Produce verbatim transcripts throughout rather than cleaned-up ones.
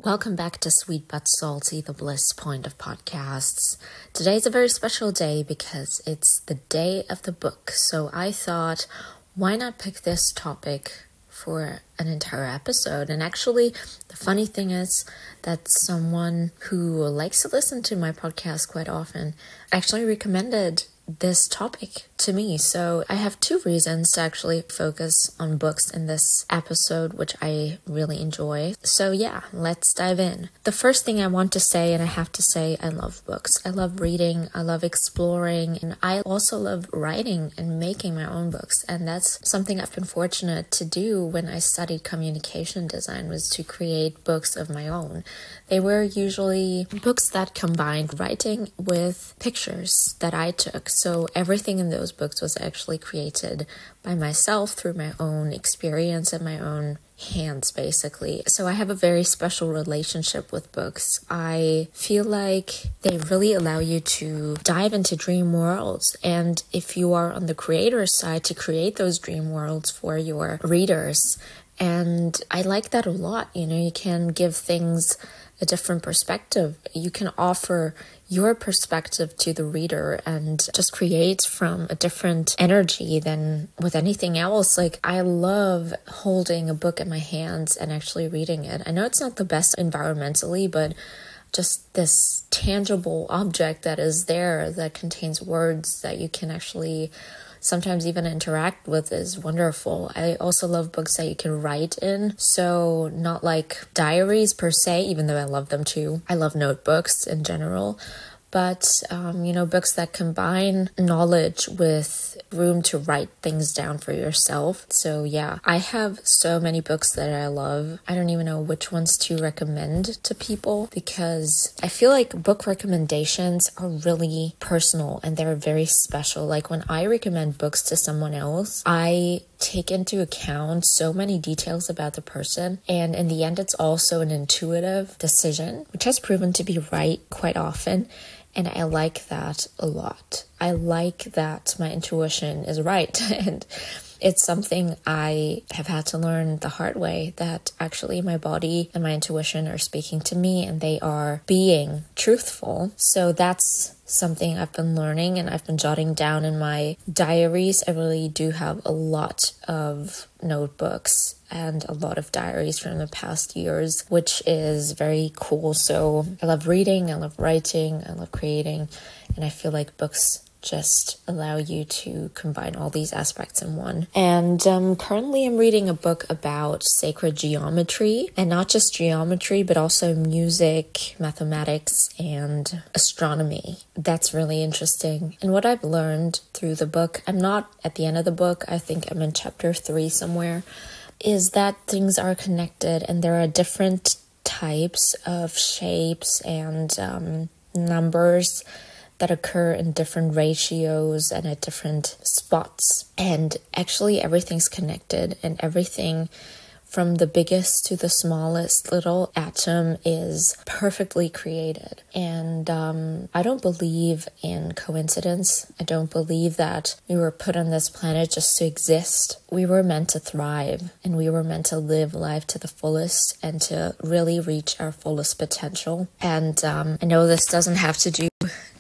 Welcome back to Sweet But Salty, the bliss point of podcasts. Today's a very special day because it's the day of the book. So I thought, why not pick this topic for an entire episode? And actually, the funny thing is that someone who likes to listen to my podcast quite often actually recommended this topic to me. So I have two reasons to actually focus on books in this episode, which I really enjoy. So yeah, let's dive in. The first thing I want to say, and I have to say, I love books. I love reading, I love exploring, and I also love writing and making my own books. And that's something I've been fortunate to do when I studied communication design, was to create books of my own. They were usually books that combined writing with pictures that I took. So everything in those books was actually created by myself through my own experience and my own hands, basically. So I have a very special relationship with books. I feel like they really allow you to dive into dream worlds. And if you are on the creator's side, to create those dream worlds for your readers. And I like that a lot. You know, you can give things a different perspective. You can offer your perspective to the reader and just create from a different energy than with anything else. Like, I love holding a book in my hands and actually reading it. I know it's not the best environmentally, but just this tangible object that is there that contains words that you can actually sometimes even interact with is wonderful. I also love books that you can write in. So not like diaries per se, even though I love them too. I love notebooks in general. But, um, you know, books that combine knowledge with room to write things down for yourself. So yeah, I have so many books that I love. I don't even know which ones to recommend to people because I feel like book recommendations are really personal and they're very special. Like when I recommend books to someone else, I take into account so many details about the person. And in the end, it's also an intuitive decision, which has proven to be right quite often. And I like that a lot. I like that my intuition is right. And it's something I have had to learn the hard way, that actually my body and my intuition are speaking to me and they are being truthful. So that's something I've been learning and I've been jotting down in my diaries. I really do have a lot of notebooks and a lot of diaries from the past years, which is very cool. So I love reading, I love writing, I love creating, and I feel like books just allow you to combine all these aspects in one. And um, currently I'm reading a book about sacred geometry, and not just geometry, but also music, mathematics, and astronomy. That's really interesting. And what I've learned through the book, I'm not at the end of the book, I think I'm in chapter three somewhere, is that things are connected and there are different types of shapes and um, numbers that occur in different ratios and at different spots. And actually everything's connected, and everything from the biggest to the smallest little atom is perfectly created. And um, I don't believe in coincidence. I don't believe that we were put on this planet just to exist. We were meant to thrive, and we were meant to live life to the fullest and to really reach our fullest potential. And um, I know this doesn't have to do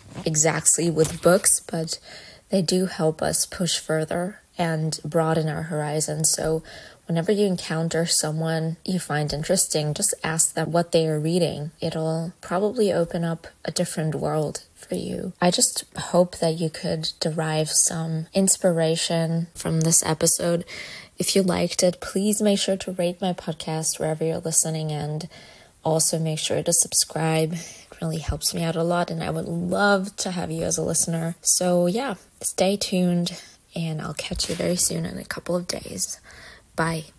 exactly with books, but they do help us push further and broaden our horizons. So whenever you encounter someone you find interesting, just ask them what they are reading. It'll probably open up a different world for you. I just hope that you could derive some inspiration from this episode. If you liked it, please make sure to rate my podcast wherever you're listening, and also make sure to subscribe. It really helps me out a lot, and I would love to have you as a listener. So yeah, stay tuned, and I'll catch you very soon in a couple of days. Bye.